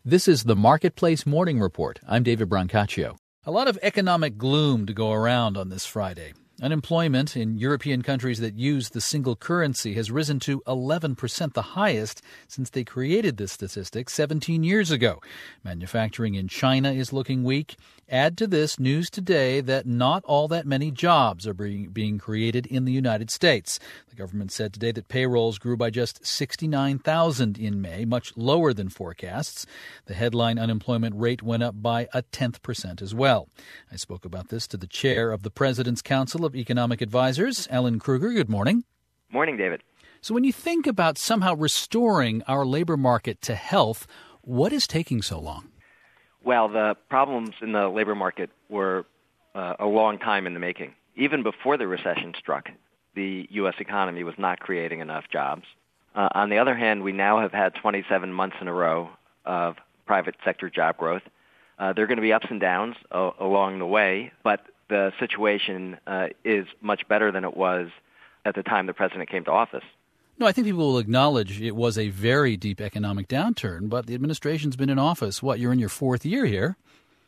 This is the Marketplace Morning Report. I'm David Brancaccio. A lot of economic gloom to go around on this Friday. Unemployment in European countries that use the single currency has risen to 11%, the highest since they created this statistic 17 years ago. Manufacturing in China is looking weak. Add to this news today that not all that many jobs are being created in the United States. The government said today that payrolls grew by just 69,000 in May, much lower than forecasts. The headline unemployment rate went up by 0.1% as well. I spoke about this to the chair of the President's Council of Economic Advisors, Alan Krueger. Good morning. Morning, David. So when you think about somehow restoring our labor market to health, what is taking so long? Well, the problems in the labor market were a long time in the making. Even before the recession struck, the U.S. economy was not creating enough jobs. On the other hand, we now have had 27 months in a row of private sector job growth. There are going to be ups and downs along the way, but the situation is much better than it was at the time the president came to office. No, I think people will acknowledge it was a very deep economic downturn, but the administration's been in office. You're in your fourth year here.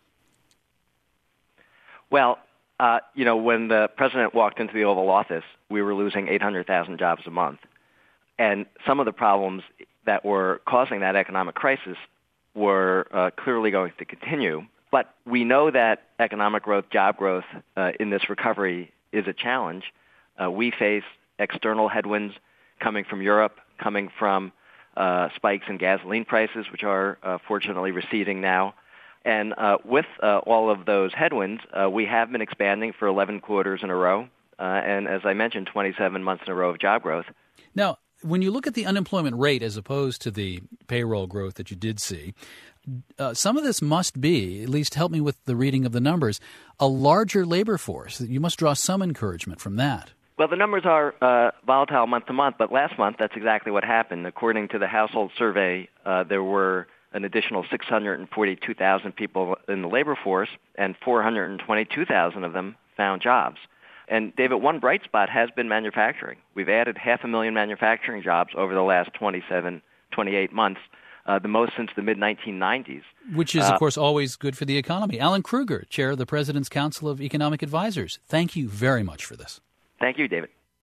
Well, when the president walked into the Oval Office, we were losing 800,000 jobs a month. And some of the problems that were causing that economic crisis were clearly going to continue. But we know that economic growth, job growth in this recovery is a challenge. We face external headwinds coming from Europe, coming from spikes in gasoline prices, which are fortunately receding now. And with all of those headwinds, we have been expanding for 11 quarters in a row. And as I mentioned, 27 months in a row of job growth. Now, when you look at the unemployment rate as opposed to the payroll growth that you did see, some of this must be, at least help me with the reading of the numbers, a larger labor force. You must draw some encouragement from that. Well, the numbers are volatile month to month, but last month that's exactly what happened. According to the household survey, there were an additional 642,000 people in the labor force, and 422,000 of them found jobs. And, David, one bright spot has been manufacturing. We've added 500,000 manufacturing jobs over the last 28 months, the most since the mid-1990s. Which is, of course, always good for the economy. Alan Krueger, chair of the President's Council of Economic Advisors. Thank you very much for this. Thank you, David.